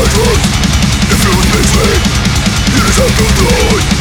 trust. If you lose me, you deserve to die.